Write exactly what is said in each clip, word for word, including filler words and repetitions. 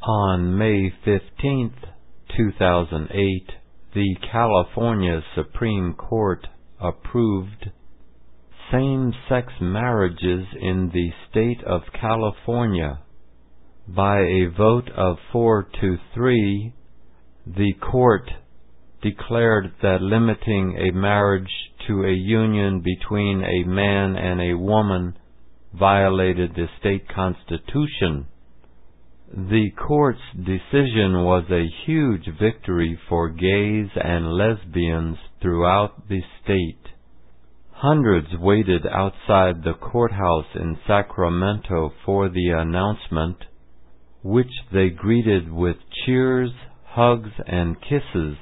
On May fifteenth, two thousand eight, the California Supreme Court approved same-sex marriages in the state of California. By a vote of four to three, the court declared that limiting a marriage to a union between a man and a woman violated the state constitution. The court's decision was a huge victory for gays and lesbians throughout the state. Hundreds waited outside the courthouse in Sacramento for the announcement, which they greeted with cheers, hugs, and kisses.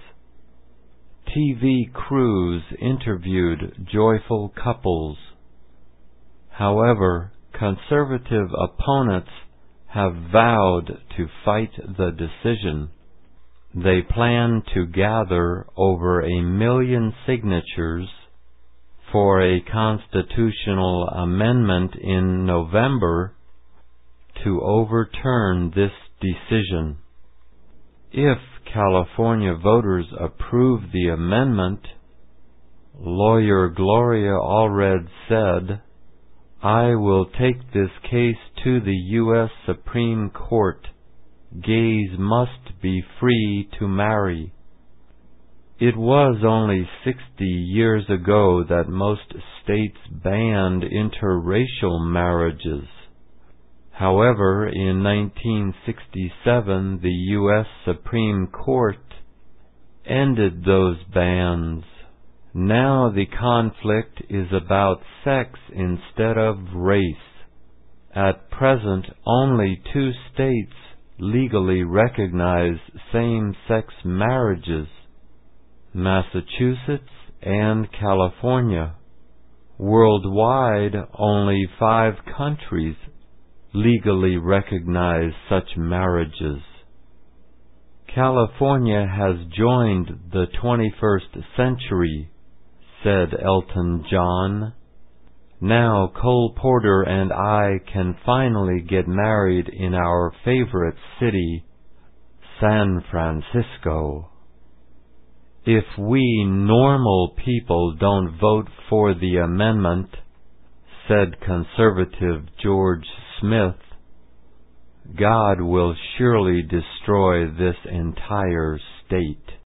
T V crews interviewed joyful couples. However, conservative opponents have vowed to fight the decision. They plan to gather over a million signatures for a constitutional amendment in November to overturn this decision. If California voters approve the amendment, lawyer Gloria Allred said, "I will take this case to the U S Supreme Court. Gays must be free to marry." It was only sixty years ago that most states banned interracial marriages. However, in nineteen sixty-seven, the U S Supreme Court ended those bans. Now the conflict is about sex instead of race. At present, only two states legally recognize same-sex marriages: Massachusetts and California. Worldwide, only five countries legally recognize such marriages. California has joined the twenty-first century, said Elton John. Now Cole Porter and I can finally get married in our favorite city, San Francisco. If we normal people don't vote for the amendment, said conservative George Smith, God will surely destroy this entire state.